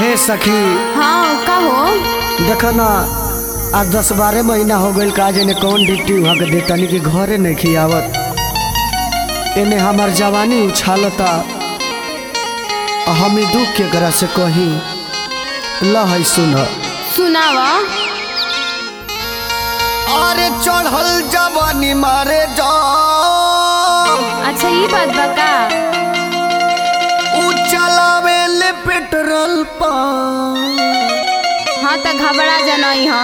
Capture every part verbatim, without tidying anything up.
ए सखी हाँ का हो देख ना आज दस बारह महीना हो गई का जने कौन ड्यूटी वहाँ के देतानी के घरे नहीं खियावत एने हमार जवानी उछालता हमें दुख के करा से कहीं लहै सुन सुनावा। अरे चढ़ल जवानी मारे जा अच्छा ये बात बा का चलावे ले पेट्रोल पंप। हाँ तो घबरा जनई हाँ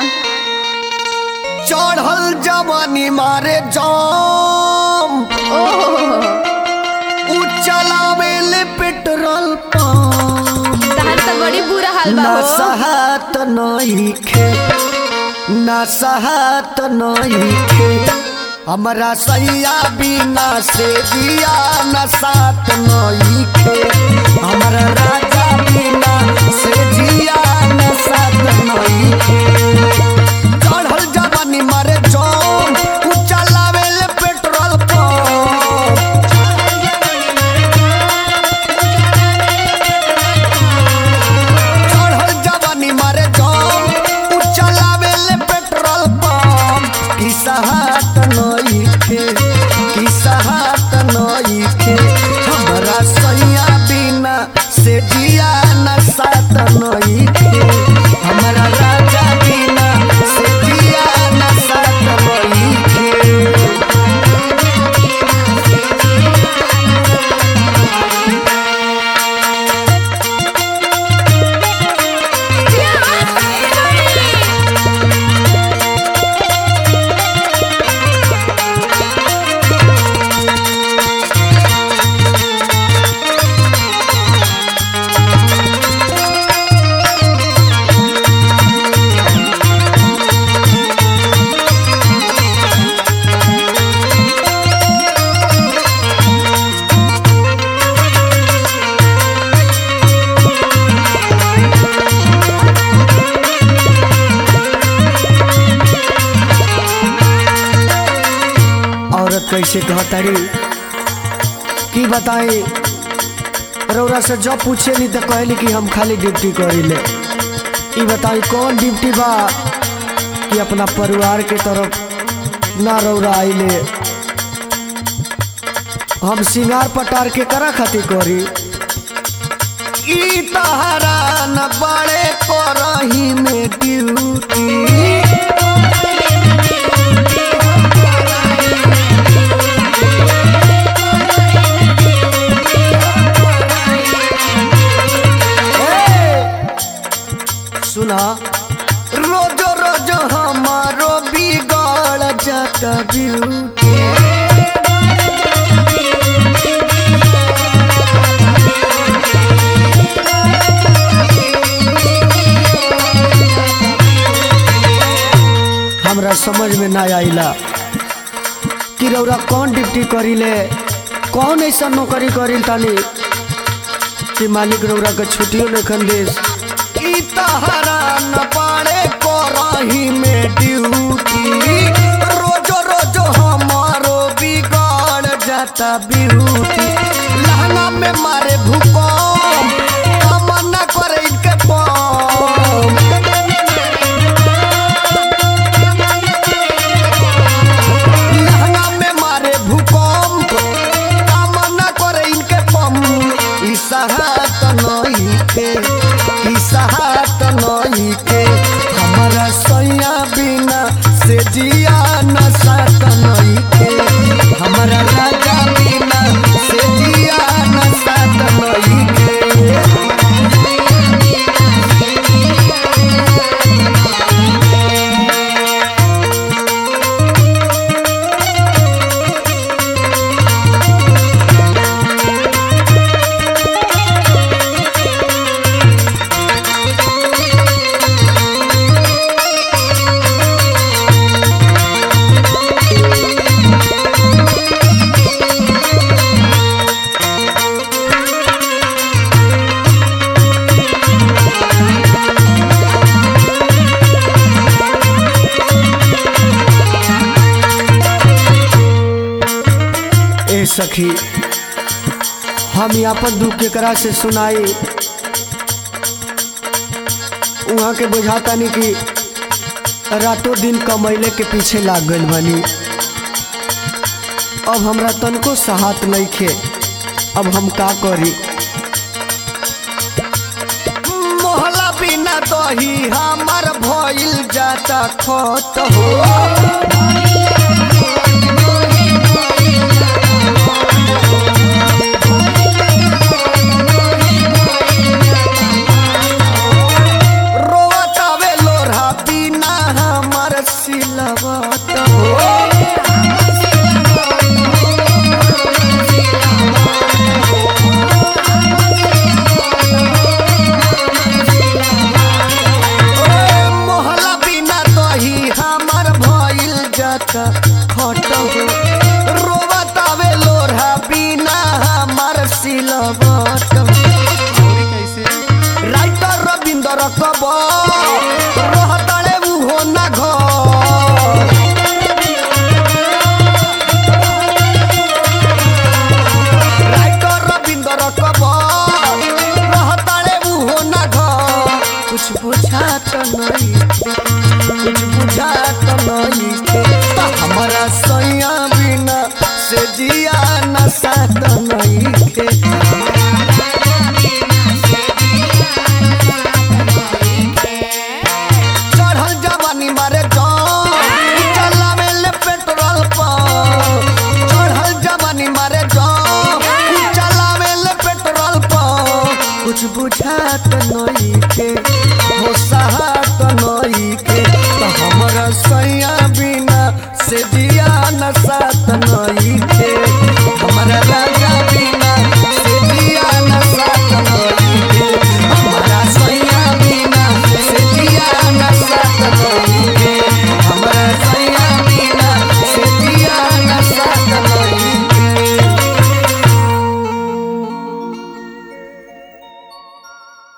चढ़ल जवानी मारे जाम उ चलावे ले पेट्रोल पंप। तहर तो बड़ी बुरा हाल बा ना हो। सहात नहीं खे ना सहात नहीं खे हमरा सैया बिना से दिया न साथ नहीं खे हमरा राजा बिना से जिया न साथ नहीं खे। चढ़ल जवानी मारे जाम उ चलावे ले पेट्रोल पंप। चढ़ल जवानी मारे जाम उ चलावे ले पेट्रोल पंप। की सहात नहीं खे की सहात नहीं खे हमरा सैया बिना से जिया न साथ नहीं खे हमरा राजा बिना से जिया न साथ नहीं खे। औरत कैसे कहतारी की बताई रौरा से जब पूछे नहीं तो कहली कि हम खाली ड्यूटी करीले। ई बताई कौन ड्यूटी बा कि अपना परिवार के तरफ ना रौरा आइले। हम सिंगार पटार के करा खातिर करी ई तहरा न बड़े करही में ड्यूटी। सुना रोजो रोजो हमारो बिगड़ जाता ब्यूटी। हमरा समझ में ना आइला कि रौरा कौन ड्यूटी करीले कौन ऐसा नौकरी करी तानी कि मालिक रौरा के छुट्टियों नहीं खंदेश। तहरा न पाड़े करही में ड्यूटी रोजो रोजो हमारो बिगड़ जाता ब्यूटी। लहंगा में मारे भूकंप काम न करे इनके पंप। लहंगा में मारे भूकंप काम न करे इनके पंप। ई सहात नहीं थे ई सहात नहीं के हमारा सैया बिना से जिया न साथ नहीं के हमारा राजा बिना से जिया न साथ नहीं के। सखी हम यहाँ पर दुख केकरा से सुनाई वहाँ के बुझाता नहीं कि रातों दिन कमैले के पीछे लाग गइल बानी। अब हमरा तनको साहत नहीं खे, अब हम का करी। मोहला बिना दही हमार भइल जाता खत हो। रोवतावे लोढ़ा बिना हमार सिलवत हो। खट हो रोवतावे लोढ़ा बिना हमार सिलवट। राइटर रविंदर कबर रहतड़े उहो ना घर। राइटर रविंदर कबर रहतड़े उहो ना घर। कुछ बुझात नहीं, कुछ बुझात नहीं हमारा सैया बिना से जिया न साथ नहीं खे। चढ़ल जवानी मारे जान चलावे ले पेट्रोल पंप। चढ़ल जवानी मारे जान चलावे ले पेट्रोल पंप। कुछ बुझात नहीं